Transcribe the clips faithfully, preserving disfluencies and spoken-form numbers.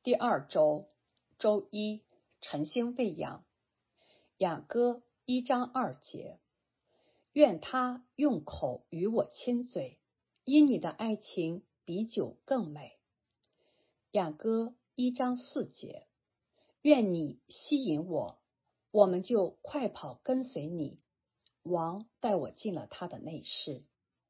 第二周，周一，晨星喂养。雅歌一章二节，愿他用口与我亲嘴，因你的爱情比酒更美。雅歌一章四节，愿你吸引我，我们就快跑跟随你。王带我进了他的内室。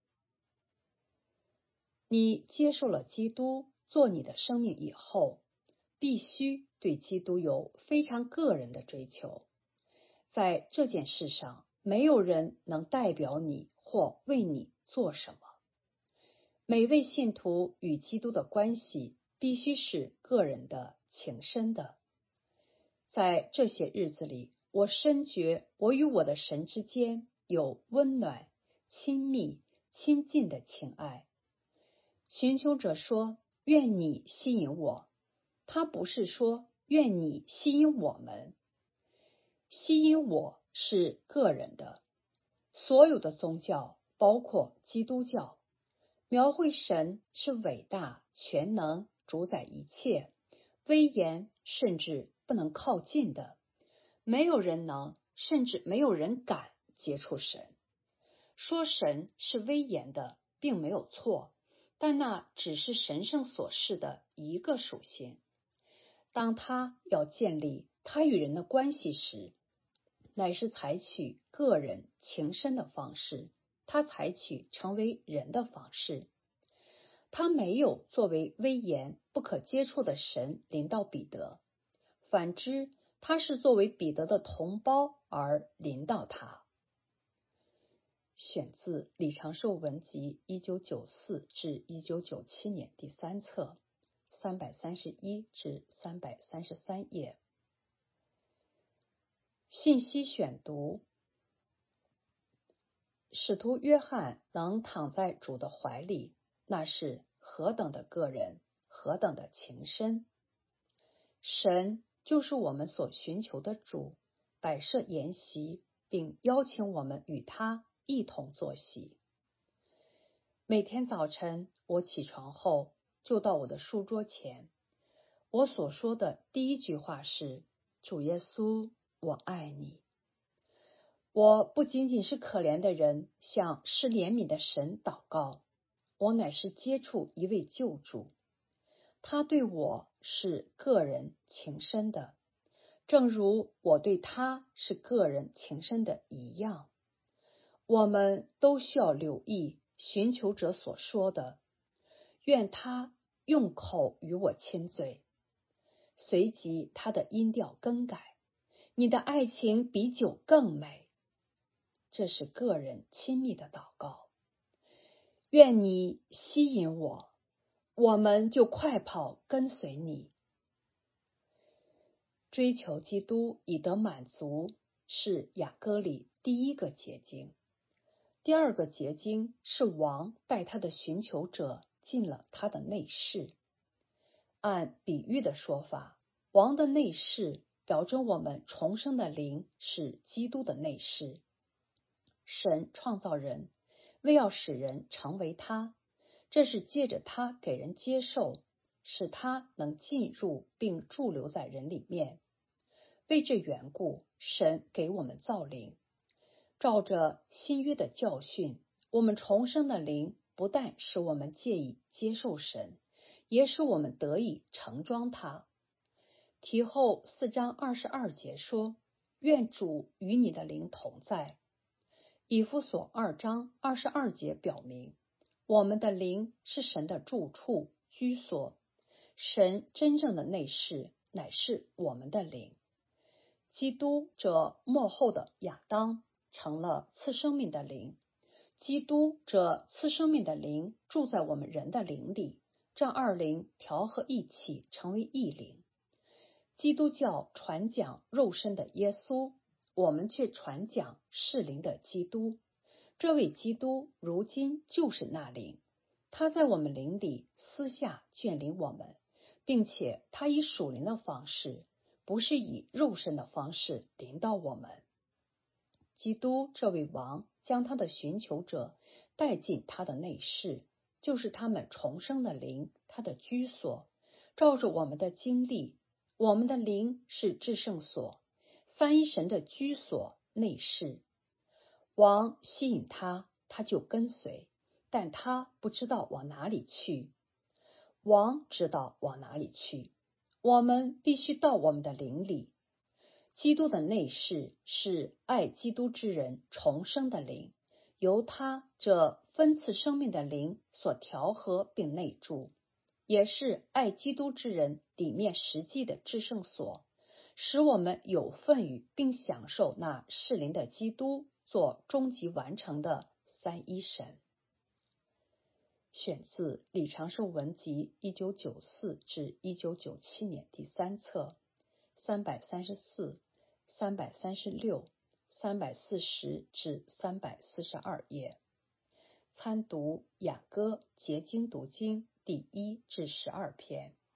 你接受了基督做你的生命以后，必须对基督有非常个人的追求。在这件事上，没有人能代表你或为你做什么。每位信徒与基督的关系必须是个人的、情深的。在这些日子里，我深觉我与我的神之间有温暖、亲密、亲近的情爱。寻求者说，愿你吸引我，他不是说愿你吸引我们。吸引我是个人的。所有的宗教，包括基督教，描绘神是伟大、全能、主宰一切、威严，甚至不能靠近的。没有人能，甚至没有人敢接触神。说神是威严的，并没有错，但那只是神圣所示的一个属性。当他要建立他与人的关系时，乃是采取个人情深的方式，他采取成为人的方式。他没有作为威严不可接触的神临到彼得，反之，他是作为彼得的同胞而临到他。选自李长寿文集一九九四至一九九七年第三册，三百三十一至三百三十三页。信息选读：使徒约翰能躺在主的怀里，那是何等的个人，何等的情深。神就是我们所寻求的主，摆设筵席，并邀请我们与他一同坐席。每天早晨我起床后，就到我的书桌前。我所说的第一句话是：主耶稣，我爱你。我不仅仅是可怜的人，向施怜悯的神祷告，我乃是接触一位救主。他对我是个人情深的，正如我对他是个人情深的一样。我们都需要留意寻求者所说的，愿他用口与我亲嘴。随即他的音调更改，你的爱情比酒更美。这是个人亲密的祷告。愿你吸引我，我们就快跑跟随你。追求基督以得满足是雅歌里第一个结晶。第二个结晶是王带他的寻求者进了他的内室。按比喻的说法，王的内室表征我们重生的灵是基督的内室。神创造人，为要使人成为他，这是借着他给人接受，使他能进入并驻留在人里面。为这缘故，神给我们造灵。照着新约的教训，我们重生的灵不但使我们借以接受神，也使我们得以承装他。提后四章二十二节说：愿主与你的灵同在。以弗所二章二十二节表明，我们的灵是神的住处、居所。神真正的内室乃是我们的灵。基督这末后的亚当成了赐生命的灵，基督这赐生命的灵住在我们人的灵里，这二灵调和一起成为一灵。基督教传讲肉身的耶稣，我们却传讲是灵的基督。这位基督如今就是那灵，他在我们灵里私下眷临我们，并且他以属灵的方式，不是以肉身的方式临到我们。基督这位王将他的寻求者带进他的内室，就是他们重生的灵，他的居所。 照着我们的经历，我们的灵是至圣所，三一神的居所内室。王吸引他，他就跟随，但他不知道往哪里去。王知道往哪里去，我们必须到我们的灵里。基督的内室是爱基督之人重生的灵，由他这分赐生命的灵所调和并内住，也是爱基督之人里面实际的至圣所，使我们有份于并享受那适灵的基督做终极完成的三一神。选自李长寿文集一九九四至一九九七年第三册三百三十四、三百三十六、三百四十至三百四十二页。参读雅歌结经读经第一至十二篇。